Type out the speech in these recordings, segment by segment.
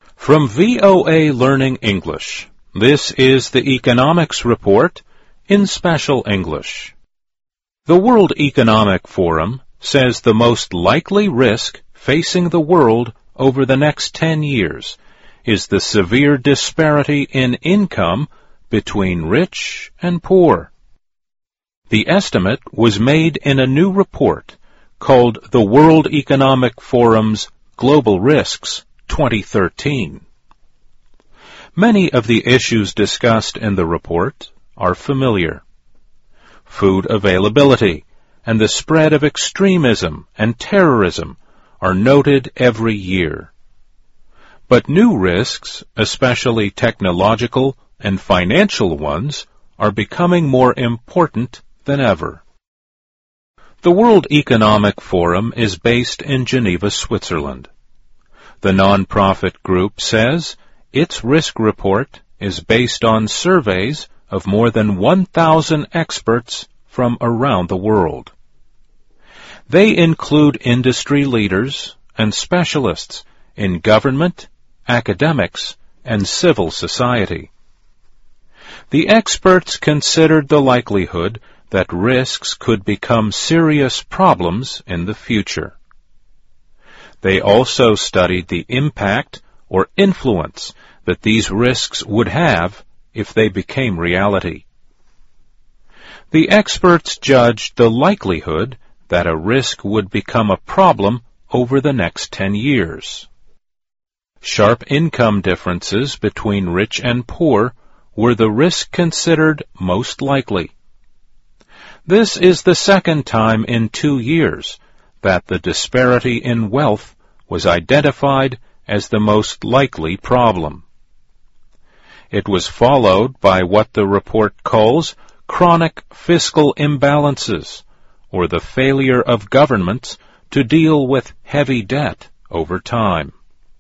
From VOA Learning English, this is the Economics Report in Special English. The World Economic Forum says the most likely risk facing the world over the next 10 years is the severe disparity in income between rich and poor. The estimate was made in a new report called the World Economic Forum's Global Risks 2013. Many of the issues discussed in the report are familiar. Food availability and the spread of extremism and terrorism are noted every year. But new risks, especially technological and financial ones, are becoming more important than ever. The World Economic Forum is based in Geneva, Switzerland. The non-profit group says its risk report is based on surveys of more than 1,000 experts from around the world. They include industry leaders and specialists in government, academics, and civil society. The experts considered the likelihood that risks could become serious problems in the future. They also studied the impact or influence that these risks would have if they became reality. The experts judged the likelihood that a risk would become a problem over the next 10 years. Sharp income differences between rich and poor were the risk considered most likely. This is the second time in 2 years that the disparity in wealth was identified as the most likely problem. It was followed by what the report calls chronic fiscal imbalances, or the failure of governments to deal with heavy debt over time.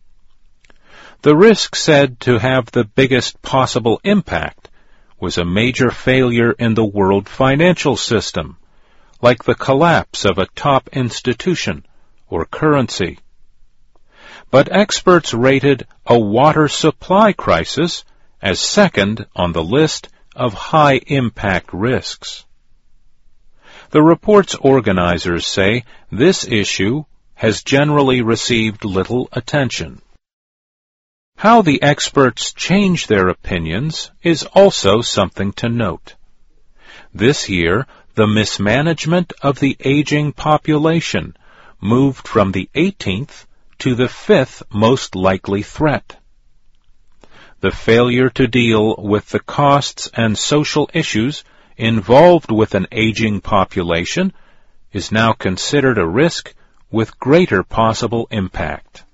The risk said to have the biggest possible impact was a major failure in the world financial system, like the collapse of a top institution or currency. But experts rated a water supply crisis as second on the list of high-impact risks. The report's organizers say this issue has generally received little attention. How the experts change their opinions is also something to note. This year, the mismanagement of the aging population moved from the 18th to the 5th most likely threat. The failure to deal with the costs and social issues involved with an aging population is now considered a risk with greater possible impact.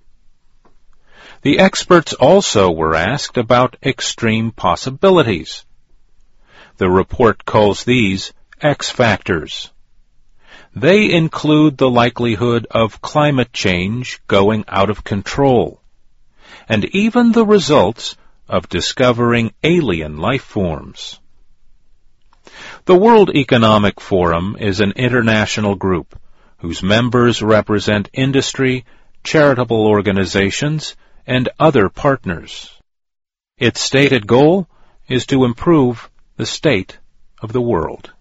The experts also were asked about extreme possibilities. The report calls these X factors. They include the likelihood of climate change going out of control, and even the results of discovering alien life forms. The World Economic Forum is an international group whose members represent industry, charitable organizations, and other partners. Its stated goal is to improve the state of the world.